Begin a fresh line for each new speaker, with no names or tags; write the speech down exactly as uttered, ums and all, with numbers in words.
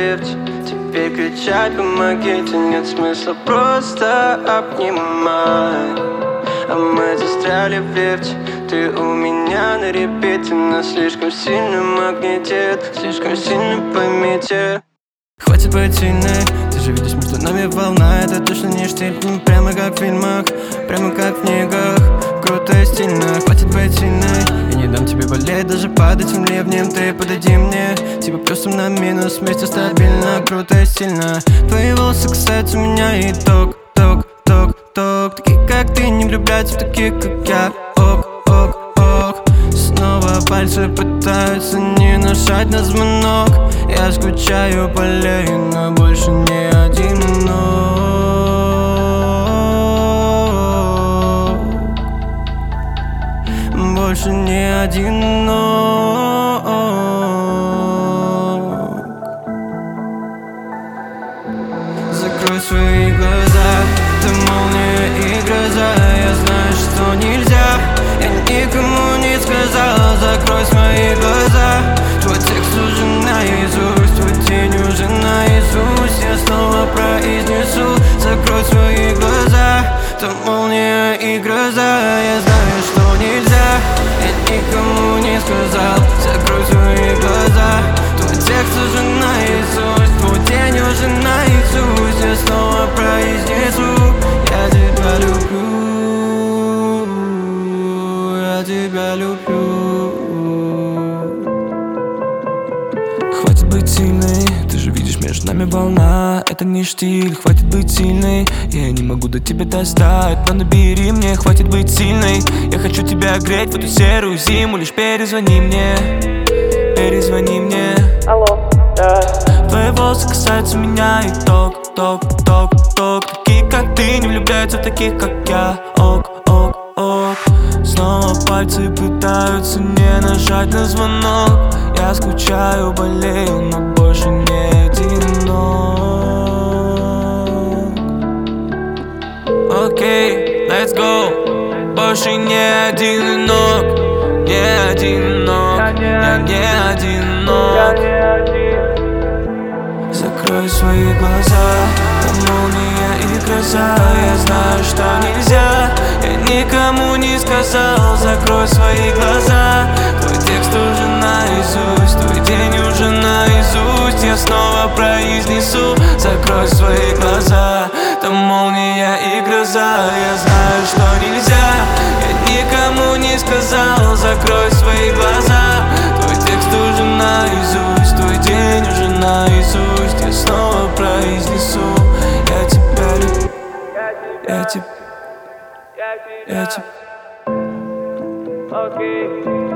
лифте. Теперь кричать помогите, нет смысла, просто обнимай. А мы застряли в лифте, ты у меня на репите. Нас слишком сильно магнитит, слишком сильно поймите. Хватит быть сильной, ты же видишь, между нами волна. Это точно не штиль, прямо как в фильмах, прямо как в книгах. Круто и стильно, хватит быть сильной. Я не дам тебе болеть, даже под этим ливнем. Ты подойди мне, типа плюсом на минус. Вместе стабильно, круто и стильно. Твои волосы касаются меня и ток, ток, ток, ток. Такие как ты не влюбляются в таких как я. Ок, ок, ок. Снова пальцы пытаются не нажать на звонок. Я скучаю, болею, но больше не одинок. Больше не одинок. Закрой свои глаза, ты молния и гроза. Я знаю, что нельзя, я никому не сказал. Закрой свои глаза, твой текст уже наизусть, твой день уже наизусть. Я снова произнесу, закрой свои глаза, ты молния и гроза. Я знаю, что нельзя, я никому не сказал. Закрой свои глаза, твой текст уже наизусть, твой день уже наизусть. Я снова произнесу, я тебя люблю, я тебя люблю.
Хватит быть сильной, ты же видишь, между нами волна. Это не штиль, хватит быть сильной. Я не могу до тебя достать, но набери мне. Хватит быть сильной, я хочу тебя греть в эту серую зиму. Лишь перезвони мне, перезвони мне.
Алло, да.
Твои волосы касаются меня и ток, ток, ток, ток. Такие как ты не влюбляются в таких как я. Ок, ок, ок. Снова пальцы пытаются не нажать на звонок. Я скучаю, болею, но больше не одинок. Окей, okay, let's go. Больше не одинок, не одинок, я не одинок. Закрой свои глаза, там молния и гроза. Я знаю, что нельзя, я никому не сказал. Закрой свои глаза, твой текст уже наизусть, твой день уже наизусть. Я снова произнесу, закрой свои глаза, там молния и гроза. Я знаю, что нельзя, я никому не сказал. Закрой свои глаза, твой текст уже наизусть, твой день уже наизусть. Я снова произнесу, я тебя люблю, я тебя, я тебя.
Окей.